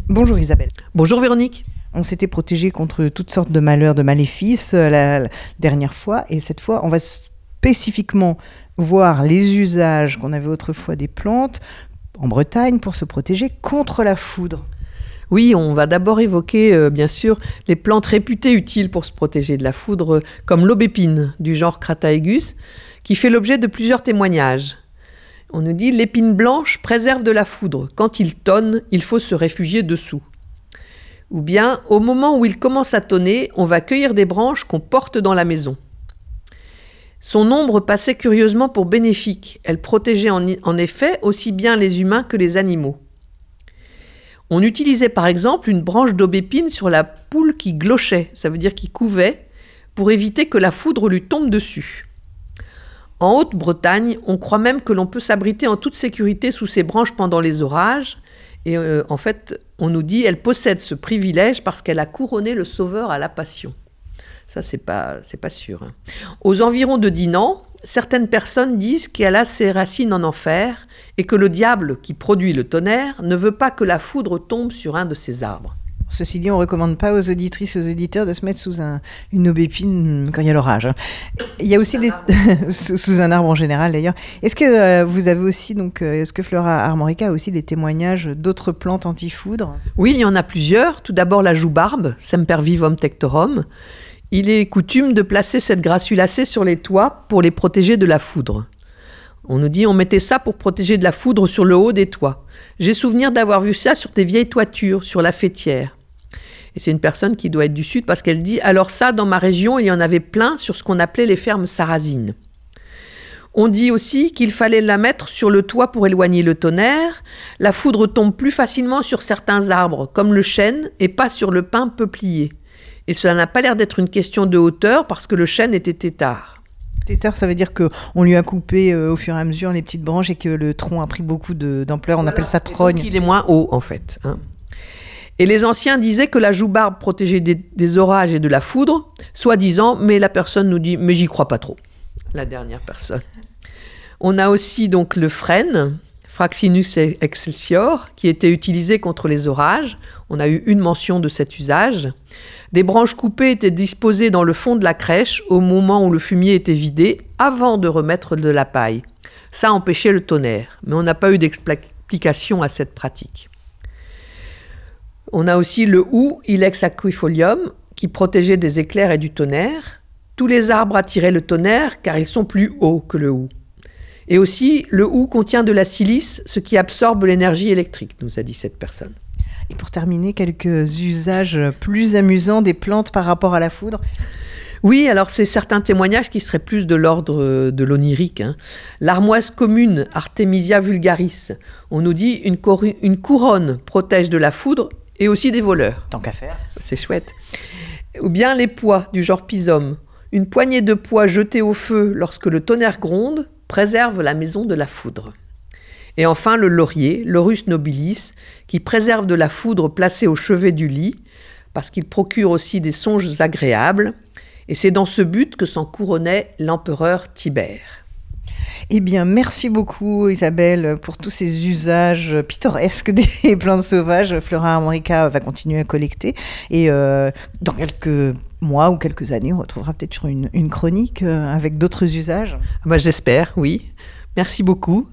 Bonjour Isabelle. Bonjour Véronique. On s'était protégé contre toutes sortes de malheurs, de maléfices la dernière fois, et cette fois on va spécifiquement voir les usages qu'on avait autrefois des plantes en Bretagne pour se protéger contre la foudre. Oui, on va d'abord évoquer, bien sûr, les plantes réputées utiles pour se protéger de la foudre, comme l'aubépine, du genre Crataegus, qui fait l'objet de plusieurs témoignages. On nous dit « l'épine blanche préserve de la foudre. Quand il tonne, il faut se réfugier dessous. » Ou bien « au moment où il commence à tonner, on va cueillir des branches qu'on porte dans la maison. » Son ombre passait curieusement pour bénéfique. Elle protégeait en effet aussi bien les humains que les animaux. On utilisait par exemple une branche d'aubépine sur la poule qui glochait, ça veut dire qui couvait, pour éviter que la foudre lui tombe dessus. En Haute-Bretagne, on croit même que l'on peut s'abriter en toute sécurité sous ces branches pendant les orages. Et en fait, on nous dit qu'elle possède ce privilège parce qu'elle a couronné le Sauveur à la Passion. Ça, c'est pas sûr. Hein. Aux environs de Dinan, certaines personnes disent qu'elle a ses racines en enfer et que le diable qui produit le tonnerre ne veut pas que la foudre tombe sur un de ses arbres. Ceci dit, on ne recommande pas aux auditrices, aux auditeurs de se mettre sous une aubépine quand il y a l'orage. Il y a aussi sous un arbre en général d'ailleurs. Est-ce que vous avez aussi, est-ce que Flora Armorica a aussi des témoignages d'autres plantes anti-foudre ? Oui, il y en a plusieurs. Tout d'abord la joubarbe, Sempervivum tectorum. Il est coutume de placer cette grassulacée sur les toits pour les protéger de la foudre. On nous dit on mettait ça pour protéger de la foudre sur le haut des toits. J'ai souvenir d'avoir vu ça sur des vieilles toitures, sur la Fêtière. Et c'est une personne qui doit être du Sud parce qu'elle dit « alors ça, dans ma région, il y en avait plein sur ce qu'on appelait les fermes sarrasines ». On dit aussi qu'il fallait la mettre sur le toit pour éloigner le tonnerre. La foudre tombe plus facilement sur certains arbres, comme le chêne, et pas sur le pin peuplier. Et cela n'a pas l'air d'être une question de hauteur parce que le chêne était têtard. Têtard, ça veut dire qu'on lui a coupé au fur et à mesure les petites branches et que le tronc a pris beaucoup d'ampleur. On appelle ça trogne. Donc il est moins haut en fait. Hein. Et les anciens disaient que la joubarbe protégeait des orages et de la foudre, soi-disant, mais la personne nous dit « mais j'y crois pas trop », la dernière personne. On a aussi donc le frêne, Fraxinus excelsior, qui était utilisé contre les orages. On a eu une mention de cet usage. Des branches coupées étaient disposées dans le fond de la crèche au moment où le fumier était vidé, avant de remettre de la paille. Ça empêchait le tonnerre, mais on n'a pas eu d'explication à cette pratique. On a aussi le houx, Ilex aquifolium, qui protégeait des éclairs et du tonnerre. Tous les arbres attiraient le tonnerre car ils sont plus hauts que le houx. Et aussi, le houx contient de la silice, ce qui absorbe l'énergie électrique, nous a dit cette personne. Et pour terminer, quelques usages plus amusants des plantes par rapport à la foudre ? Oui, alors c'est certains témoignages qui seraient plus de l'ordre de l'onirique. Hein. L'armoise commune, Artemisia vulgaris, on nous dit une couronne protège de la foudre et aussi des voleurs. Tant qu'à faire. C'est chouette. Ou bien les pois du genre pisum. Une poignée de pois jetés au feu lorsque le tonnerre gronde préserve la maison de la foudre. Et enfin le laurier, Laurus nobilis, qui préserve de la foudre placée au chevet du lit, parce qu'il procure aussi des songes agréables. Et c'est dans ce but que s'en couronnait l'empereur Tibère. Eh bien, merci beaucoup Isabelle pour tous ces usages pittoresques des plantes sauvages. Flora Armorica va continuer à collecter et dans quelques mois ou quelques années, on retrouvera peut-être sur une chronique avec d'autres usages. J'espère, oui. Merci beaucoup.